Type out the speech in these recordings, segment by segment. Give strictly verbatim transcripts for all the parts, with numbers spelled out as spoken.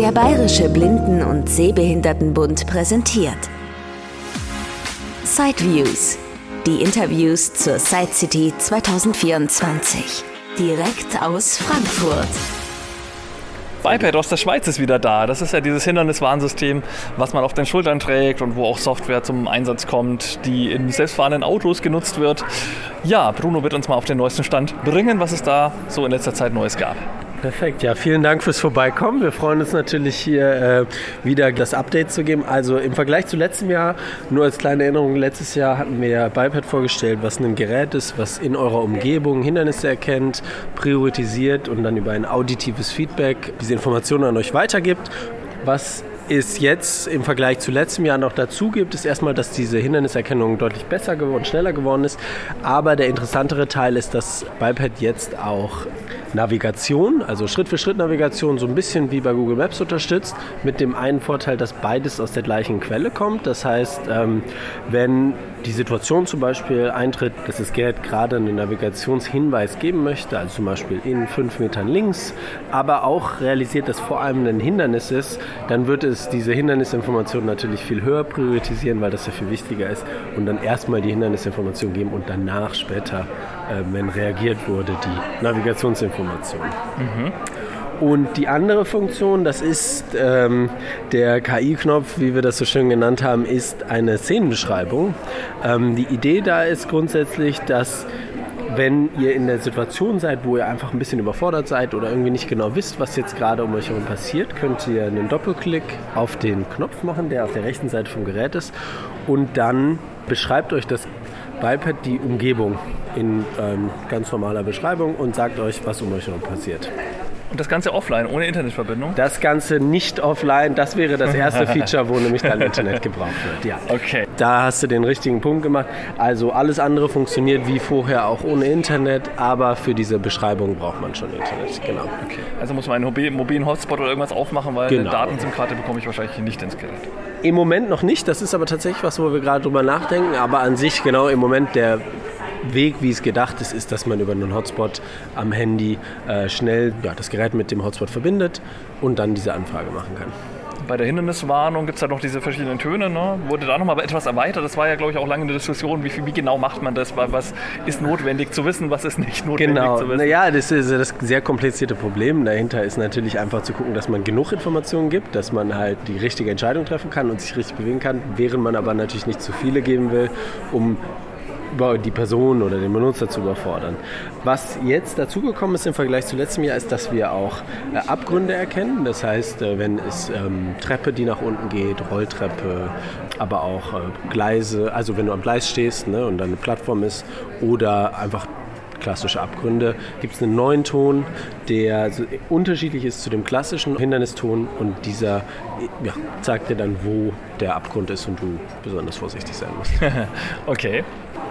Der Bayerische Blinden- und Sehbehindertenbund präsentiert Sideviews, die Interviews zur Side City zwanzig vierundzwanzig, direkt aus Frankfurt. Biped aus der Schweiz ist wieder da. Das ist ja dieses Hinderniswarnsystem, was man auf den Schultern trägt und wo auch Software zum Einsatz kommt, die in selbstfahrenden Autos genutzt wird. Ja, Bruno wird uns mal auf den neuesten Stand bringen, was es da so in letzter Zeit Neues gab. Perfekt, ja, vielen Dank fürs Vorbeikommen. Wir freuen uns natürlich hier äh, wieder das Update zu geben. Also im Vergleich zu letztem Jahr, nur als kleine Erinnerung, letztes Jahr hatten wir Biped vorgestellt, was ein Gerät ist, was in eurer Umgebung Hindernisse erkennt, priorisiert und dann über ein auditives Feedback diese Informationen an euch weitergibt. Was es jetzt im Vergleich zu letztem Jahr noch dazu gibt, ist erstmal, dass diese Hinderniserkennung deutlich besser geworden, schneller geworden ist. Aber der interessantere Teil ist, dass Biped jetzt auch Navigation, also Schritt-für-Schritt-Navigation, so ein bisschen wie bei Google Maps unterstützt, mit dem einen Vorteil, dass beides aus der gleichen Quelle kommt. Das heißt, ähm, wenn die Situation zum Beispiel eintritt, dass das Gerät gerade einen Navigationshinweis geben möchte, also zum Beispiel in fünf Metern links, aber auch realisiert, dass vor allem ein Hindernis ist, dann wird es diese Hindernisinformation natürlich viel höher priorisieren, weil das ja viel wichtiger ist, und dann erstmal die Hindernisinformation geben und danach später, äh, wenn reagiert wurde, die Navigationsinformation. Mhm. Und die andere Funktion, das ist ähm, der K I-Knopf, wie wir das so schön genannt haben, ist eine Szenenbeschreibung. Ähm, die Idee da ist grundsätzlich, dass wenn ihr in der Situation seid, wo ihr einfach ein bisschen überfordert seid oder irgendwie nicht genau wisst, was jetzt gerade um euch herum passiert, könnt ihr einen Doppelklick auf den Knopf machen, der auf der rechten Seite vom Gerät ist, und dann beschreibt euch das Biped die Umgebung in ähm, ganz normaler Beschreibung und sagt euch, was um euch herum passiert. Und das Ganze offline, ohne Internetverbindung? Das Ganze nicht offline, das wäre das erste Feature, wo nämlich dann Internet gebraucht wird. Ja. Okay. Da hast du den richtigen Punkt gemacht. Also alles andere funktioniert wie vorher auch ohne Internet, aber für diese Beschreibung braucht man schon Internet. Genau. Okay. Also muss man einen mobilen Hotspot oder irgendwas aufmachen, weil genau. Eine Daten-SIM-Karte bekomme ich wahrscheinlich nicht ins Gerät. Im Moment noch nicht, das ist aber tatsächlich was, wo wir gerade drüber nachdenken, aber an sich genau im Moment der Weg, wie es gedacht ist, ist, dass man über einen Hotspot am Handy äh, schnell ja, das Gerät mit dem Hotspot verbindet und dann diese Anfrage machen kann. Bei der Hinderniswarnung gibt es ja noch diese verschiedenen Töne, ne? Wurde da nochmal etwas erweitert? Das war ja, glaube ich, auch lange eine Diskussion, wie, wie genau macht man das? Was ist notwendig zu wissen, was ist nicht notwendig genau. zu wissen? Naja, das ist das sehr komplizierte Problem. Dahinter ist natürlich einfach zu gucken, dass man genug Informationen gibt, dass man halt die richtige Entscheidung treffen kann und sich richtig bewegen kann, während man aber natürlich nicht zu viele geben will, um die Person oder den Benutzer zu überfordern. Was jetzt dazugekommen ist im Vergleich zu letztem Jahr, ist, dass wir auch äh, Abgründe erkennen. Das heißt, äh, wenn es ähm, Treppe, die nach unten geht, Rolltreppe, aber auch äh, Gleise, also wenn du am Gleis stehst, ne, und dann eine Plattform ist, oder einfach klassische Abgründe, gibt es einen neuen Ton, der so unterschiedlich ist zu dem klassischen Hinderniston, und dieser ja, zeigt dir dann, wo der Abgrund ist und du besonders vorsichtig sein musst. Okay.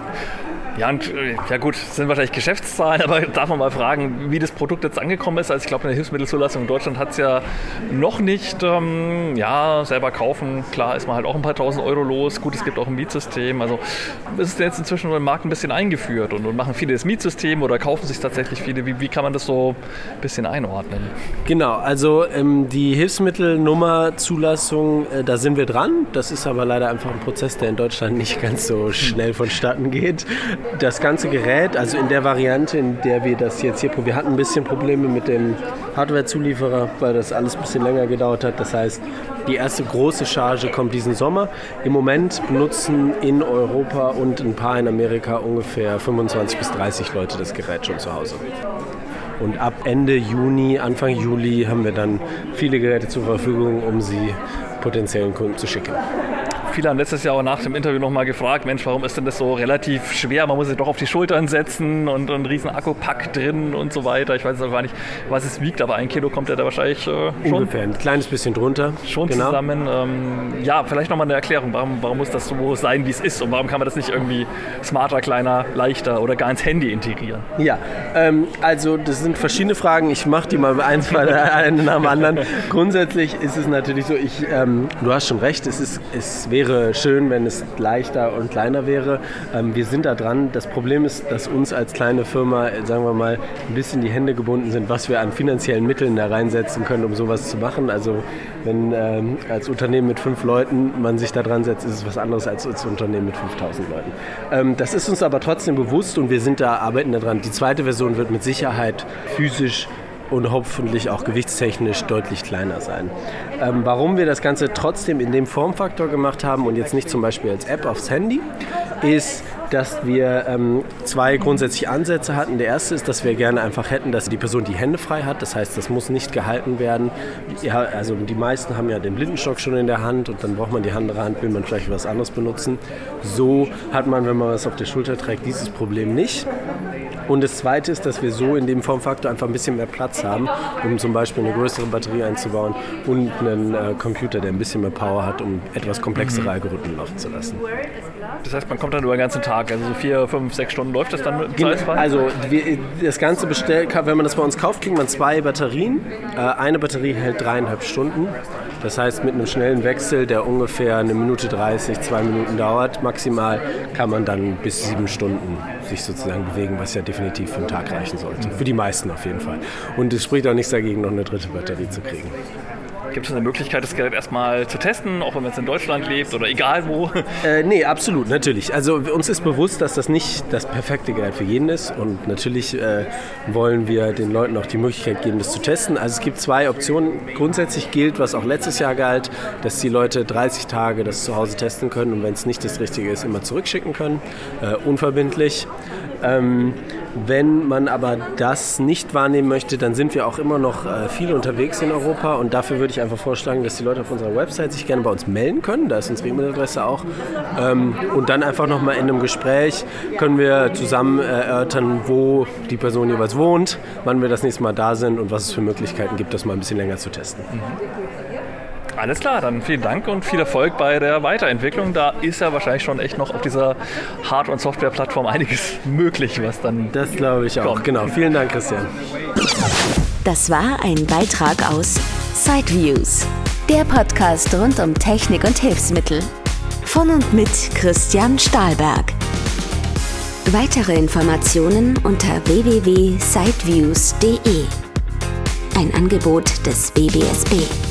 Ja, und, ja gut, das sind wahrscheinlich Geschäftszahlen, aber darf man mal fragen, wie das Produkt jetzt angekommen ist? Also ich glaube, eine Hilfsmittelzulassung in Deutschland hat es ja noch nicht. Ähm, ja, selber kaufen, klar, ist man halt auch ein paar tausend Euro los. Gut, es gibt auch ein Mietsystem. Also ist es jetzt inzwischen im Markt ein bisschen eingeführt und, und machen viele das Mietsystem oder kaufen sich tatsächlich viele? Wie, wie kann man das so ein bisschen einordnen? Genau, also ähm, die Hilfsmittelnummer-Zulassung, äh, da sind wir dran. Das ist aber leider einfach ein Prozess, der in Deutschland nicht ganz so schnell vonstatten geht. Das ganze Gerät, also in der Variante, in der wir das jetzt hier probieren, wir hatten ein bisschen Probleme mit dem Hardware-Zulieferer, weil das alles ein bisschen länger gedauert hat. Das heißt, die erste große Charge kommt diesen Sommer. Im Moment benutzen in Europa und ein paar in Amerika ungefähr fünfundzwanzig bis dreißig Leute das Gerät schon zu Hause. Und ab Ende Juni, Anfang Juli haben wir dann viele Geräte zur Verfügung, um sie potenziellen Kunden zu schicken. Viele haben letztes Jahr auch nach dem Interview nochmal gefragt, Mensch, warum ist denn das so relativ schwer? Man muss sich doch auf die Schultern setzen und einen riesen Akkupack drin und so weiter. Ich weiß jetzt auch gar nicht, was es wiegt, aber ein Kilo kommt ja da wahrscheinlich äh, schon. Ungefähr, ein kleines bisschen drunter. Schon genau. Zusammen. Ähm, ja, vielleicht nochmal eine Erklärung, warum, warum muss das so sein, wie es ist, und warum kann man das nicht irgendwie smarter, kleiner, leichter oder gar ins Handy integrieren? Ja, ähm, also das sind verschiedene Fragen. Ich mache die mal eins einen nach dem anderen. Grundsätzlich ist es natürlich so, ich, ähm, du hast schon recht, es, ist, es wäre wäre schön, wenn es leichter und kleiner wäre. Ähm, wir sind da dran. Das Problem ist, dass uns als kleine Firma, sagen wir mal, ein bisschen die Hände gebunden sind, was wir an finanziellen Mitteln da reinsetzen können, um sowas zu machen. Also wenn ähm, als Unternehmen mit fünf Leuten man sich da dran setzt, ist es was anderes als als Unternehmen mit fünftausend Leuten. Ähm, das ist uns aber trotzdem bewusst und wir sind da, arbeiten da dran. Die zweite Version wird mit Sicherheit physisch und hoffentlich auch gewichtstechnisch deutlich kleiner sein. Ähm, warum wir das Ganze trotzdem in dem Formfaktor gemacht haben und jetzt nicht zum Beispiel als App aufs Handy, ist, dass wir ähm, zwei grundsätzliche Ansätze hatten. Der erste ist, dass wir gerne einfach hätten, dass die Person die Hände frei hat. Das heißt, das muss nicht gehalten werden. Ja, also die meisten haben ja den Blindenstock schon in der Hand und dann braucht man die andere Hand, will man vielleicht was anderes benutzen. So hat man, wenn man was auf der Schulter trägt, dieses Problem nicht. Und das Zweite ist, dass wir so in dem Formfaktor einfach ein bisschen mehr Platz haben, um zum Beispiel eine größere Batterie einzubauen und einen äh, Computer, der ein bisschen mehr Power hat, um etwas komplexere mhm. Algorithmen laufen zu lassen. Das heißt, man kommt dann über den ganzen Tag, also so vier, fünf, sechs Stunden läuft das dann im Zweifelsfall? Also wir, das Ganze bestellt, wenn man das bei uns kauft, kriegt man zwei Batterien. Äh, eine Batterie hält dreieinhalb Stunden. Das heißt, mit einem schnellen Wechsel, der ungefähr eine Minute dreißig, zwei Minuten dauert, maximal, kann man dann bis sieben Stunden sich sozusagen bewegen, was ja definitiv für einen Tag reichen sollte. Für die meisten auf jeden Fall. Und es spricht auch nichts dagegen, noch eine dritte Batterie zu kriegen. Gibt es eine Möglichkeit, das Gerät erstmal zu testen, auch wenn man jetzt in Deutschland lebt oder egal wo? Äh, nee, absolut, natürlich. Also uns ist bewusst, dass das nicht das perfekte Gerät für jeden ist und natürlich äh, wollen wir den Leuten auch die Möglichkeit geben, das zu testen. Also es gibt zwei Optionen. Grundsätzlich gilt, was auch letztes Jahr galt, dass die Leute dreißig Tage das zu Hause testen können und wenn es nicht das Richtige ist, immer zurückschicken können, äh, unverbindlich. Ähm, wenn man aber das nicht wahrnehmen möchte, dann sind wir auch immer noch äh, viel unterwegs in Europa und dafür würde ich einfach vorschlagen, dass die Leute auf unserer Website sich gerne bei uns melden können, da ist unsere E-Mail-Adresse auch ähm, und dann einfach nochmal in einem Gespräch können wir zusammen erörtern, wo die Person jeweils wohnt, wann wir das nächste Mal da sind und was es für Möglichkeiten gibt, das mal ein bisschen länger zu testen. Mhm. Alles klar, dann vielen Dank und viel Erfolg bei der Weiterentwicklung. Da ist ja wahrscheinlich schon echt noch auf dieser Hard- und Software-Plattform einiges möglich, was dann Das glaube ich auch, kommt. Genau. Vielen Dank, Christian. Das war ein Beitrag aus Sideviews, der Podcast rund um Technik und Hilfsmittel. Von und mit Christian Stahlberg. Weitere Informationen unter w w w punkt sideviews punkt d e. Ein Angebot des B B S B.